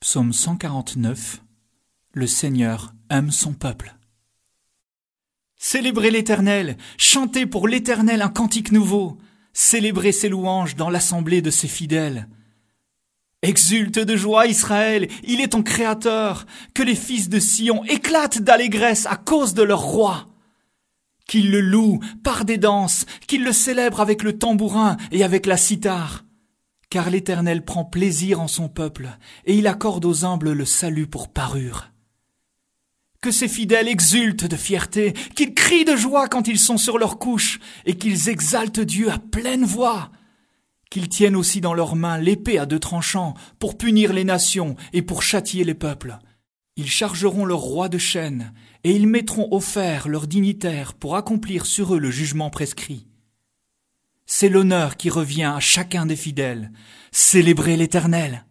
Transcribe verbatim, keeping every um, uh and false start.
Psaume cent quarante-neuf. Le Seigneur aime son peuple. Célébrez l'Éternel, chantez pour l'Éternel un cantique nouveau, célébrez ses louanges dans l'assemblée de ses fidèles. Exulte de joie Israël, il est ton Créateur, que les fils de Sion éclatent d'allégresse à cause de leur roi. Qu'ils le louent par des danses, qu'ils le célèbrent avec le tambourin et avec la cithare. Car l'Éternel prend plaisir en son peuple, et il accorde aux humbles le salut pour parure. Que ses fidèles exultent de fierté, qu'ils crient de joie quand ils sont sur leur couche, et qu'ils exaltent Dieu à pleine voix. Qu'ils tiennent aussi dans leurs mains l'épée à deux tranchants, pour punir les nations et pour châtier les peuples. Ils chargeront leur roi de chaînes, et ils mettront au fer leurs dignitaires pour accomplir sur eux le jugement prescrit. C'est l'honneur qui revient à chacun des fidèles. Célébrez l'Éternel.